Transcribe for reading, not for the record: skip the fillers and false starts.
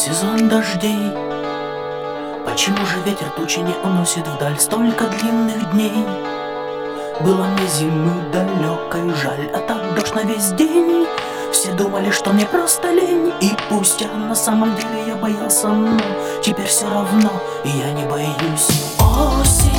сезон дождей. Почему же ветер тучи не уносит вдаль столько длинных дней? Было мне зимы далекой жаль, а так дождь на весь день. Все думали, что мне просто лень, и пусть на самом деле я боялся, но теперь все равно, и я не боюсь. Осень.